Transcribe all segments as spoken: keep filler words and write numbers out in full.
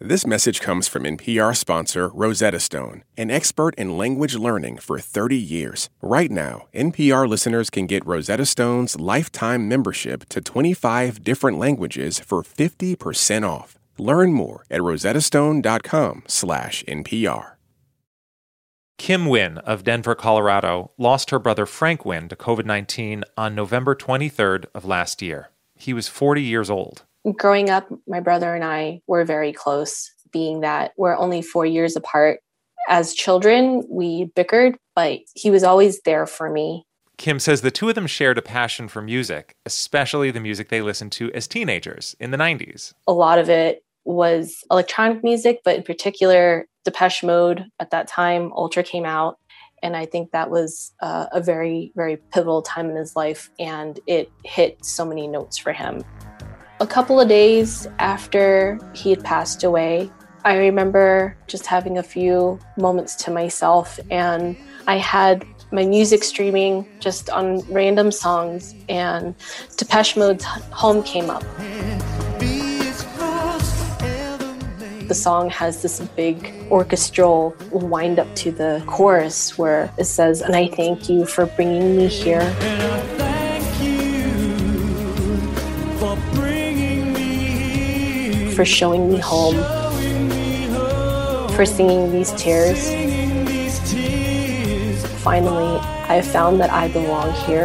This message comes from N P R sponsor Rosetta Stone, an expert in language learning for thirty years. Right now, N P R listeners can get Rosetta Stone's lifetime membership to twenty-five different languages for fifty percent off. Learn more at rosettastone.com slash NPR. Kim Wynn of Denver, Colorado, lost her brother Frank Wynn to covid nineteen on November twenty-third of last year. He was forty years old. Growing up, my brother and I were very close, being that we're only four years apart. As children, we bickered, but he was always there for me. Kim says the two of them shared a passion for music, especially the music they listened to as teenagers in the nineties. A lot of it was electronic music, but in particular, Depeche Mode. At that time, Ultra came out, and I think that was uh, a very, very pivotal time in his life, and it hit so many notes for him. A couple of days after he had passed away, I remember just having a few moments to myself, and I had my music streaming just on random songs, and Depeche Mode's Home came up. The song has this big orchestral wind up to the chorus where it says, "And I thank you for bringing me here." And I thank you for bringing me here, for showing me home, showing me home, for singing these tears. Singing these tears. Finally, I have found that I belong here.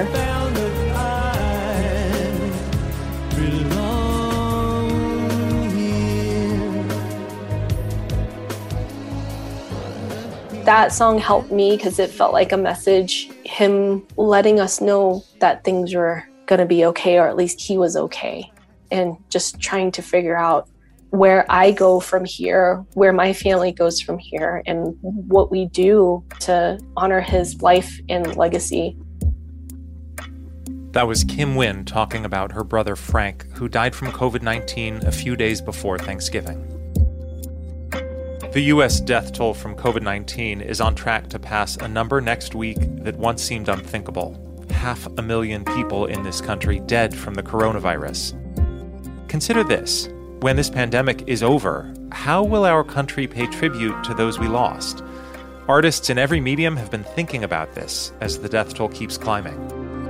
That song helped me because it felt like a message, him letting us know that things were going to be okay, or at least he was okay. And just trying to figure out where I go from here, where my family goes from here, and what we do to honor his life and legacy. That was Kim Wynn talking about her brother Frank, who died from covid nineteen a few days before Thanksgiving. The U S death toll from covid nineteen is on track to pass a number next week that once seemed unthinkable. Half a million people in this country dead from the coronavirus. Consider this. When this pandemic is over, how will our country pay tribute to those we lost? Artists in every medium have been thinking about this as the death toll keeps climbing.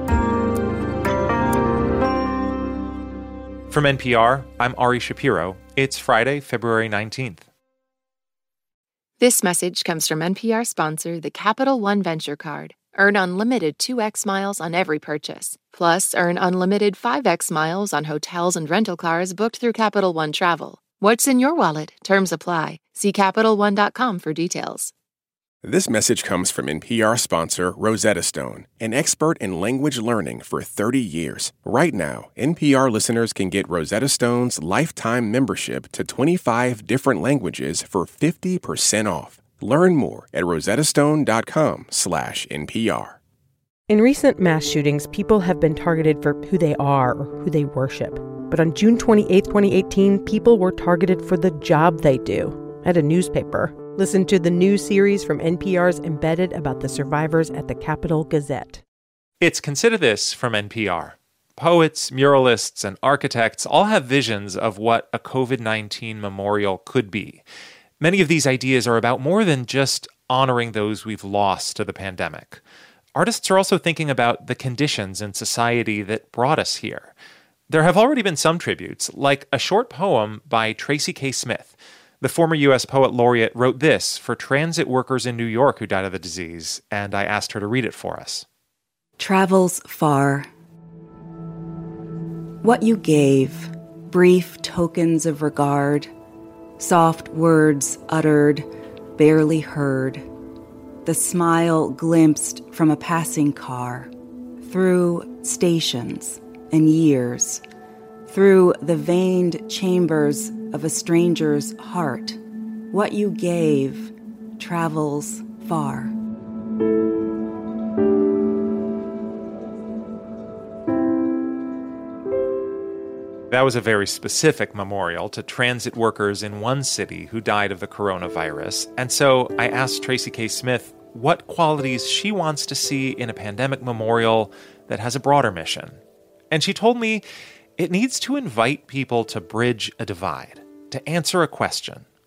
From N P R, I'm Ari Shapiro. It's Friday, February nineteenth. This message comes from N P R sponsor, the Capital One Venture Card. Earn unlimited two x miles on every purchase. Plus, earn unlimited five x miles on hotels and rental cars booked through Capital One Travel. What's in your wallet? Terms apply. See Capital One dot com for details. This message comes from N P R sponsor Rosetta Stone, an expert in language learning for thirty years. Right now, N P R listeners can get Rosetta Stone's lifetime membership to twenty-five different languages for fifty percent off. Learn more at rosettastone.com slash NPR. In recent mass shootings, people have been targeted for who they are or who they worship. But on June twenty-eighth, twenty eighteen, people were targeted for the job they do at a newspaper. Listen to the new series from N P R's Embedded about the survivors at the Capital Gazette. It's Consider This from N P R. Poets, muralists, and architects all have visions of what a covid nineteen memorial could be. Many of these ideas are about more than just honoring those we've lost to the pandemic. Artists are also thinking about the conditions in society that brought us here. There have already been some tributes, like a short poem by Tracy K. Smith. The former U S Poet Laureate wrote this for transit workers in New York who died of the disease, and I asked her to read it for us. Travels far. What you gave, brief tokens of regard, soft words uttered, barely heard, the smile glimpsed from a passing car, through stations and years, through the veined chambers of a stranger's heart. What you gave travels far. That was a very specific memorial to transit workers in one city who died of the coronavirus. And so I asked Tracy K. Smith what qualities she wants to see in a pandemic memorial that has a broader mission. And she told me it needs to invite people to bridge a divide, to answer a question.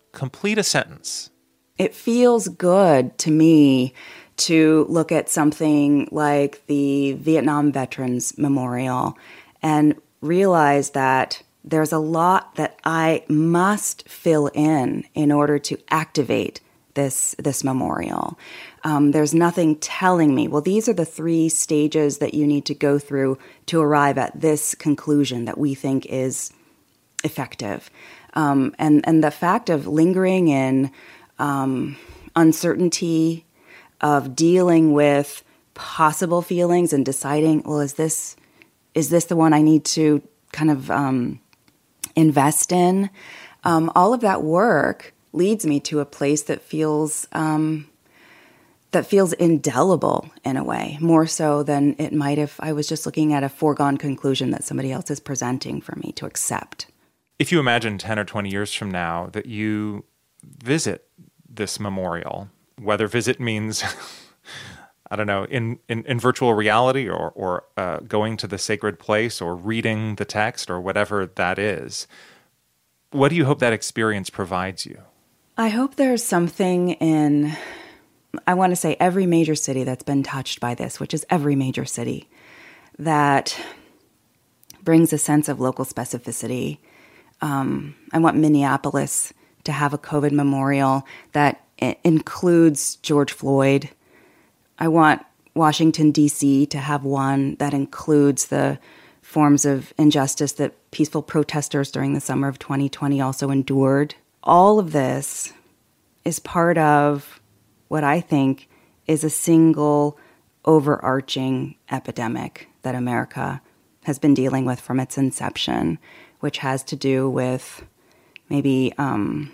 complete a sentence. It feels good to me to look at something like the Vietnam Veterans Memorial and realize that there's a lot that I must fill in in order to activate this, this memorial. Um, there's nothing telling me, well, these are the three stages that you need to go through to arrive at this conclusion that we think is effective. Um, and, and the fact of lingering in um, uncertainty, of dealing with possible feelings and deciding, well, is this is this the one I need to kind of um, invest in? Um, all of that work leads me to a place that feels um, that feels indelible in a way, more so than it might if I was just looking at a foregone conclusion that somebody else is presenting for me to accept. If you imagine ten or twenty years from now that you visit this memorial, whether visit means, I don't know, in, in, in virtual reality or, or uh, going to the sacred place or reading the text or whatever that is, what do you hope that experience provides you? I hope there's something in, I want to say every major city that's been touched by this, which is every major city, that brings a sense of local specificity. Um, I want Minneapolis to have a COVID memorial that includes George Floyd. I want Washington, D C to have one that includes the forms of injustice that peaceful protesters during the summer of twenty twenty also endured. All of this is part of what I think is a single overarching epidemic that America has been dealing with from its inception, which has to do with maybe um,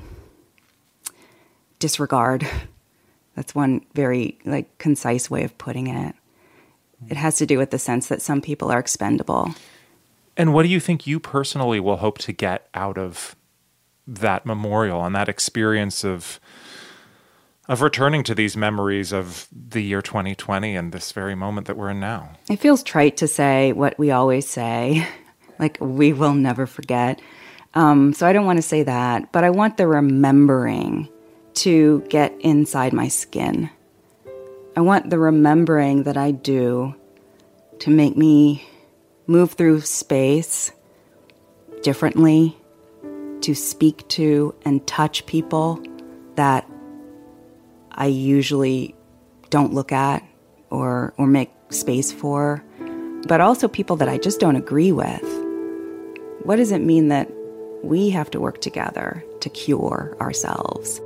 disregard. That's one very like concise way of putting it. It has to do with the sense that some people are expendable. And what do you think you personally will hope to get out of that memorial and that experience of of returning to these memories of the year twenty twenty and this very moment that we're in now? It feels trite to say what we always say, like we will never forget. Um, so I don't want to say that, but I want the remembering to get inside my skin. I want the remembering that I do to make me move through space differently, to speak to and touch people that I usually don't look at or or make space for, but also people that I just don't agree with. What does it mean that we have to work together to cure ourselves?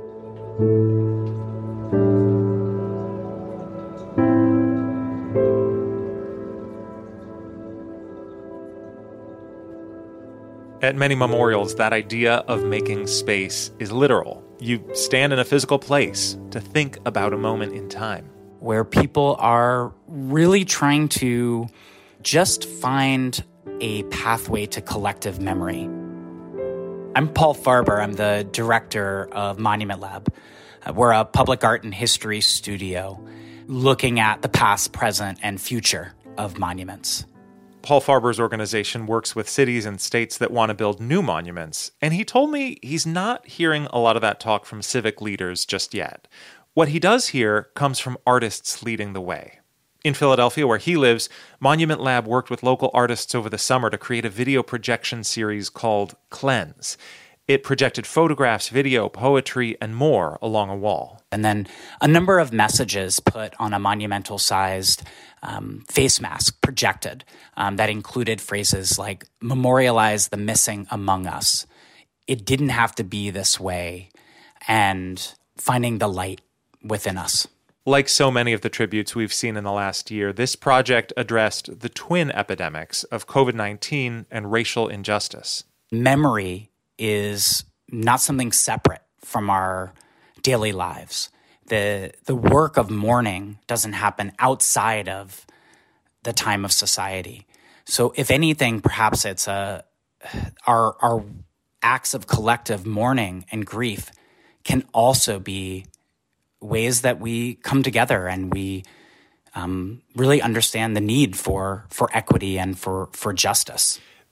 At many memorials, that idea of making space is literal. You stand in a physical place to think about a moment in time. Where people are really trying to just find a pathway to collective memory. I'm Paul Farber. I'm the director of Monument Lab. We're a public art and history studio looking at the past, present, and future of monuments. Paul Farber's organization works with cities and states that want to build new monuments, and he told me he's not hearing a lot of that talk from civic leaders just yet. What he does hear comes from artists leading the way. In Philadelphia, where he lives, Monument Lab worked with local artists over the summer to create a video projection series called Cleanse. It projected photographs, video, poetry, and more along a wall. And then a number of messages put on a monumental-sized um, face mask projected um, that included phrases like, memorialize the missing among us. It didn't have to be this way, and finding the light within us. Like so many of the tributes we've seen in the last year, this project addressed the twin epidemics of covid nineteen and racial injustice. Memory is not something separate from our daily lives. The the work of mourning doesn't happen outside of the time of society. So if anything, perhaps it's a our our acts of collective mourning and grief can also be ways that we come together and we um, really understand the need for for equity and for for justice.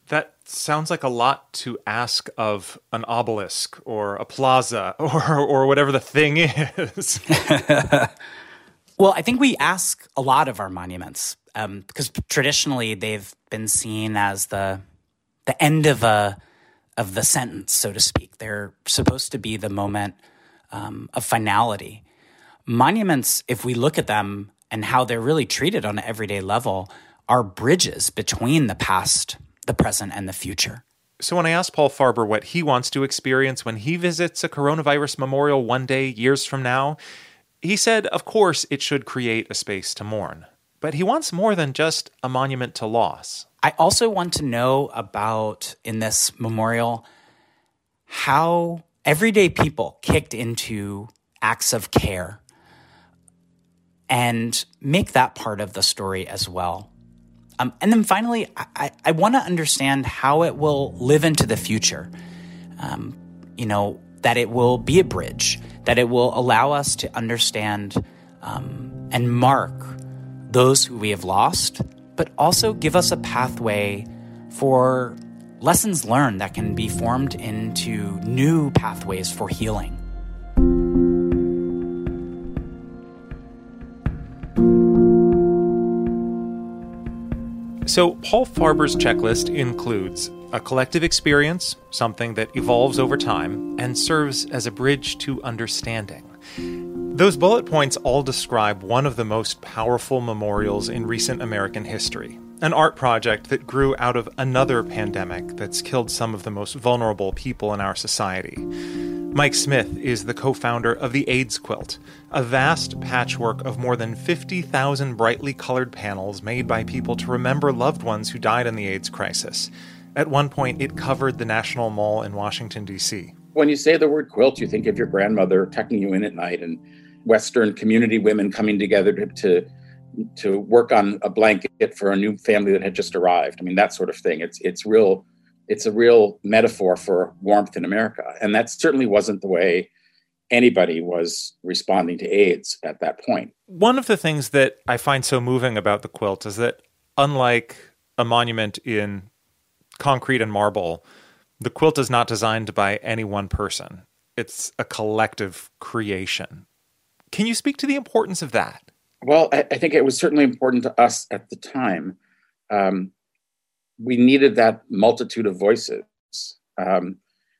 That sounds like a lot to ask of an obelisk or a plaza or or whatever the thing is. Well, I think we ask a lot of our monuments um, because traditionally they've been seen as the the end of a of the sentence, so to speak. They're supposed to be the moment um, of finality. Monuments, if we look at them and how they're really treated on an everyday level, are bridges between the past, the present, and the future. So when I asked Paul Farber what he wants to experience when he visits a coronavirus memorial one day, years from now, he said, of course, it should create a space to mourn. But he wants more than just a monument to loss. I also want to know about, in this memorial, how everyday people kicked into acts of care and make that part of the story as well. Um, and then finally, I, I want to understand how it will live into the future. Um, you know, that it will be a bridge, that it will allow us to understand um, and mark those who we have lost, but also give us a pathway for lessons learned that can be formed into new pathways for healing. So Paul Farber's checklist includes a collective experience, something that evolves over time and serves as a bridge to understanding. Those bullet points all describe one of the most powerful memorials in recent American history, an art project that grew out of another pandemic that's killed some of the most vulnerable people in our society. Mike Smith is the co-founder of the AIDS Quilt, a vast patchwork of more than fifty thousand brightly colored panels made by people to remember loved ones who died in the AIDS crisis. At one point, it covered the National Mall in Washington, D C. When you say the word quilt, you think of your grandmother tucking you in at night and Western community women coming together to, to to work on a blanket for a new family that had just arrived. I mean, that sort of thing. It's it's real. It's a real metaphor for warmth in America. And that certainly wasn't the way anybody was responding to AIDS at that point. One of the things that I find so moving about the quilt is that unlike a monument in concrete and marble, the quilt is not designed by any one person. It's a collective creation. Can you speak to the importance of that? Well, I, I think it was certainly important to us at the time. Um, we needed that multitude of voices. Um,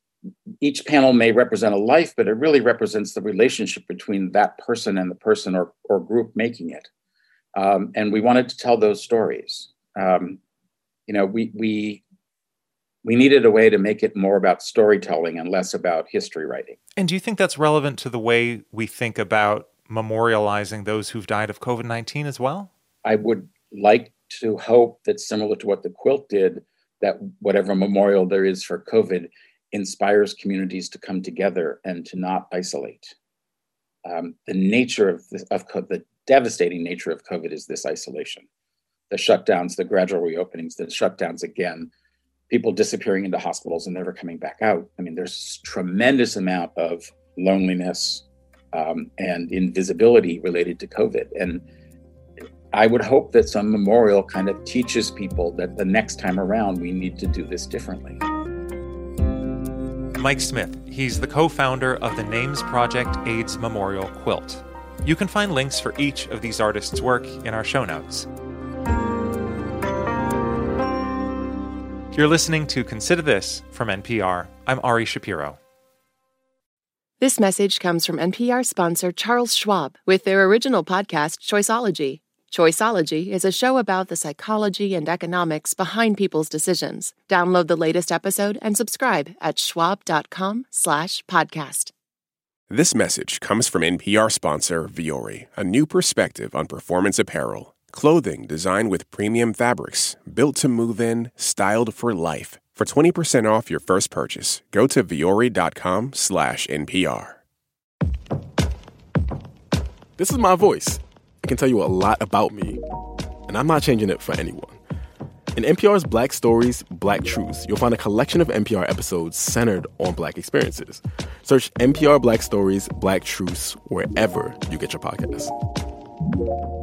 each panel may represent a life, but it really represents the relationship between that person and the person or, or group making it. Um, and we wanted to tell those stories. Um, you know, we we we needed a way to make it more about storytelling and less about history writing. And do you think that's relevant to the way we think about memorializing those who've died of covid nineteen as well? I would like to hope that, similar to what the quilt did, that whatever memorial there is for COVID inspires communities to come together and to not isolate. Um, the nature of, the, of the devastating nature of COVID is this isolation. The shutdowns, the gradual reopenings, the shutdowns again, people disappearing into hospitals and never coming back out. I mean, there's a tremendous amount of loneliness um, and invisibility related to COVID. And I would hope that some memorial kind of teaches people that the next time around we need to do this differently. Mike Smith, he's the co-founder of the Names Project AIDS Memorial Quilt. You can find links for each of these artists' work in our show notes. You're listening to Consider This from N P R. I'm Ari Shapiro. This message comes from N P R sponsor Charles Schwab with their original podcast, Choiceology. Choiceology is a show about the psychology and economics behind people's decisions. Download the latest episode and subscribe at schwab.com slash podcast. This message comes from N P R sponsor Vuori, a new perspective on performance apparel. Clothing designed with premium fabrics, built to move in, styled for life. For twenty percent off your first purchase, go to vuori.com slash NPR. This is my voice. It can tell you a lot about me, and I'm not changing it for anyone. In N P R's Black Stories, Black Truths, you'll find a collection of N P R episodes centered on Black experiences. Search N P R Black Stories, Black Truths wherever you get your podcasts.